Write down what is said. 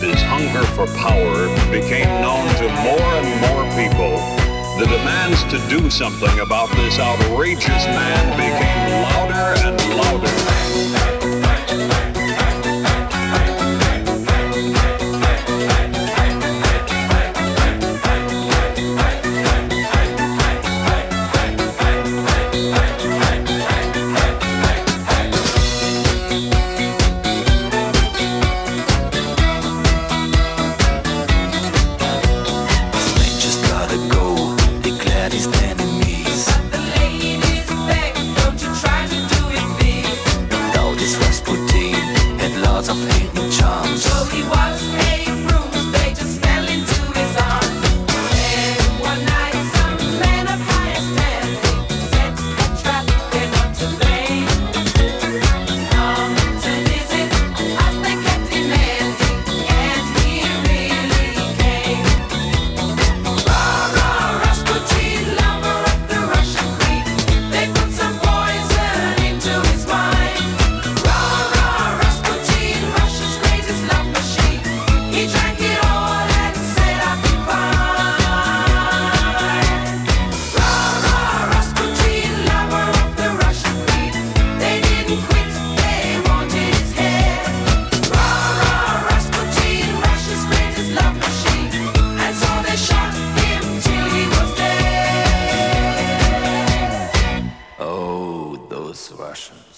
and his hunger for power became known to more and more people, the demands to do something about this outrageous man became louder and louder. Of hidden charms. So he was a bruise, they just fell into his arms. And one night, some man of higher standing set a trap, they're not to blame. Come to visit us, they kept demanding, and he really came. Rah, rah, Rasputin, lover of the Russian queen. They put some poison into his wine. Rah, rah, Rasputin, Russia's greatest love machine. He drank it all and said, I'll be fine. Rah, rah, Rasputin, lover of the Russian queen. They didn't quit, they wanted his head. Rah, rah, Rasputin, Russia's greatest love machine. And so they shot him till he was dead. Oh, those Russians.